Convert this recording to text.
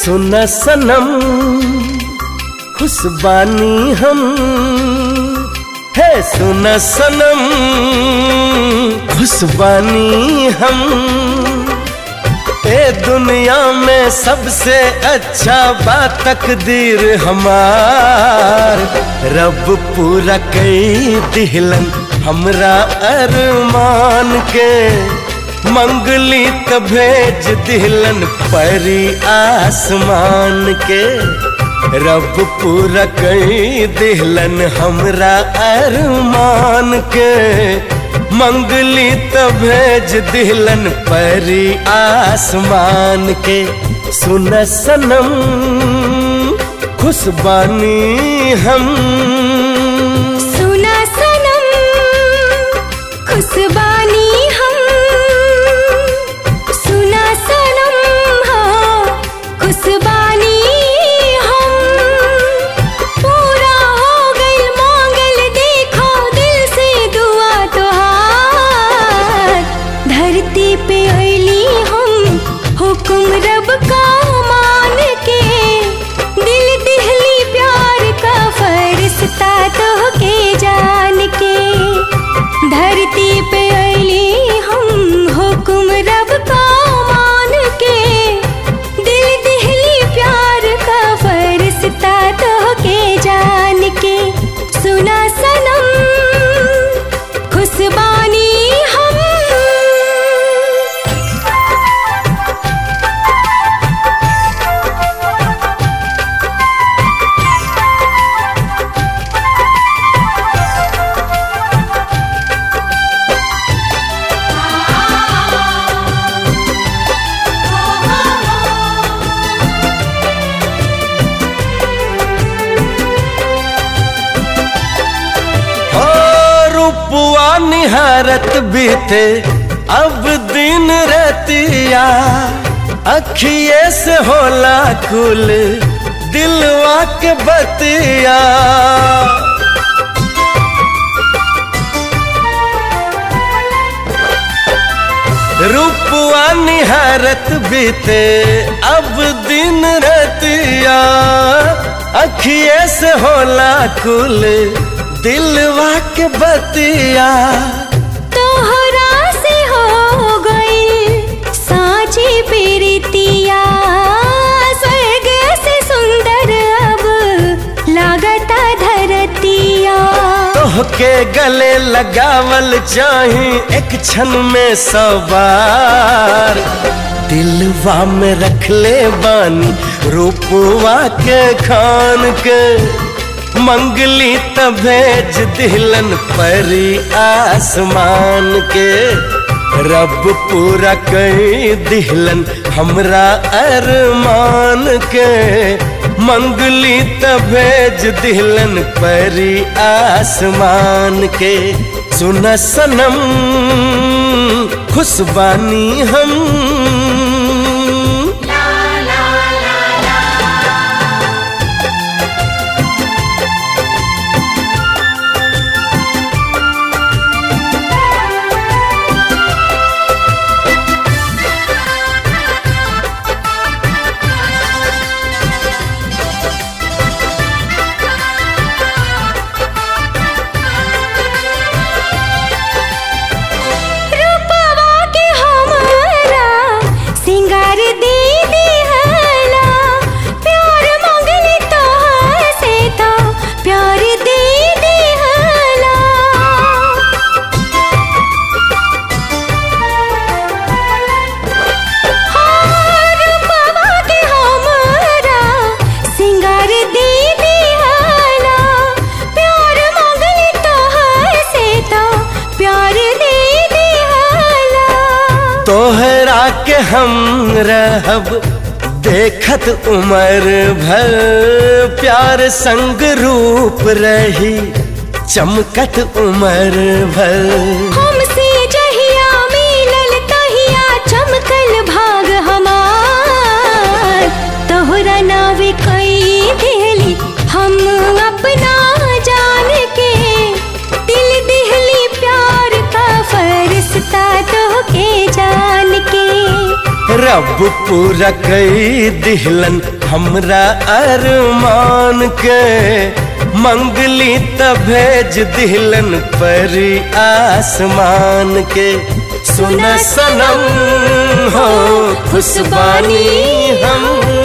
सुन सनम खुशबानी हम है, सुन सनम खुशबानी हम। ए दुनिया में सबसे अच्छा बात तकदीर हमार, रब पूरा कई दिहलन हमरा अरमान के। मंगली त भेज दिहलन परी आसमान के, रब पूरा कई दिहलन हमरा अरमान के। मंगली त भेज दिहलन परी आसमान के। सुन सनम खुशबानी हम, सुना सनम खुशबानी हम, सुना सनम हाँ खुशबानी हम। पूरा हो गई मांगल देखो दिल से दुआ तोहार। धरती पे अली हम हुक्म रब का मान के। दिल दिहली प्यार का फरिश्ता तो के जान के। धरती पे अली हम हुक्म रब का मान के। दिल दिहली प्यार का फरिश्ता तो के जान के। सुना सनम खुशबानी हम। रूपवा निहारत बीते अब दिन रतिया, अखिए से होला कुल दिलवा के बतिया। रूपवा निहारत बीते अब दिन रतिया, अखिए से होला कुल दिलवा के बतिया। तोहरा से हो गई साँची प्रीतिया, स्वर्ग से सुंदर अब लागता धरतिया। तोहके गले लगावल चाही एक क्षण में 100 बार। दिलवा में रख ले बानी रूपवा के खान के। मंगली त भेज दिहलन परी आसमान के, रब पूरा कई दिहलन हमरा अरमान के। मंगली त भेज दिहलन परी आसमान के। सुन सनम खुशबानी हम, तोहरा के हम रहब देखत उम्र भर। प्यार संग रूप रही चमकत उम्र भर। हमसे जहिया मिलल तहिया चमकल भाग हमार। तोहरा नावे कई दिहली हम अपना जान के। दिल दिहली प्यार का फरिश्ता तो के जान के। रब पूरा कई दिहलन हमरा अरमान के, मंगली त भेज दिहलन परी आसमान के। सुना सनम हो खुशबानी हम